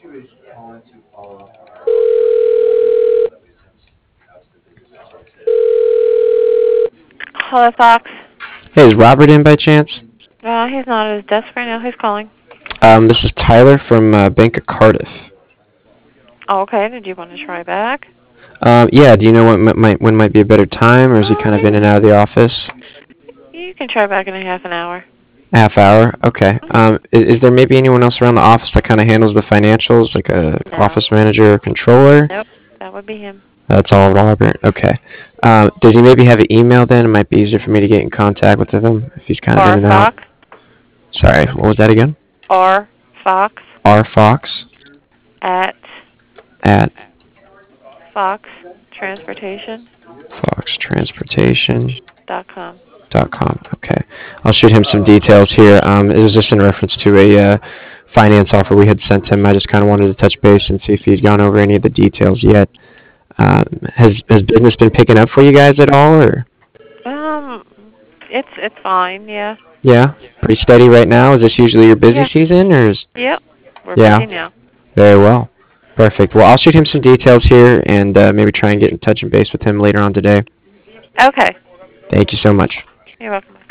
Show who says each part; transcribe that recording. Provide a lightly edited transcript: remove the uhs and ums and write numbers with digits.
Speaker 1: Hello, Fox.
Speaker 2: Hey, is Robert in by chance?
Speaker 1: He's not at his desk right now. Who's calling?
Speaker 2: This is Tyler from Bank of Cardiff.
Speaker 1: Oh, okay. Did you want to try back?
Speaker 2: Yeah, do you know when might be a better time, or is he kind of in and out of the office?
Speaker 1: You can try back in a half an hour.
Speaker 2: Half hour? Okay.
Speaker 1: Mhm.
Speaker 2: Is there maybe anyone else around the office that kind of handles the financials, like a
Speaker 1: No.
Speaker 2: office manager or controller?
Speaker 1: Nope. That would be him.
Speaker 2: That's all Robert. Okay. Does he maybe have an email then? It might be easier for me to get in contact with him if he's kind of in
Speaker 1: R
Speaker 2: and out.
Speaker 1: Fox.
Speaker 2: Sorry, what was that again?
Speaker 1: R Fox
Speaker 2: rfox
Speaker 1: at
Speaker 2: at
Speaker 1: foxtransportation.com.
Speaker 2: foxtransportation.com. Okay. I'll shoot him some details here. It was just in reference to a finance offer we had sent him. I just kind of wanted to touch base and see if he'd gone over any of the details yet. Has business been picking up for you guys at all, or?
Speaker 1: Um, it's fine. Yeah.
Speaker 2: Yeah, pretty steady right now. Is this usually your busy
Speaker 1: Yeah.
Speaker 2: season, or is?
Speaker 1: Yep. We're
Speaker 2: Yeah,
Speaker 1: busy now.
Speaker 2: very well. Perfect. Well, I'll shoot him some details here and maybe try and get in touch and base with him later on today.
Speaker 1: Okay.
Speaker 2: Thank you so much.
Speaker 1: You're welcome.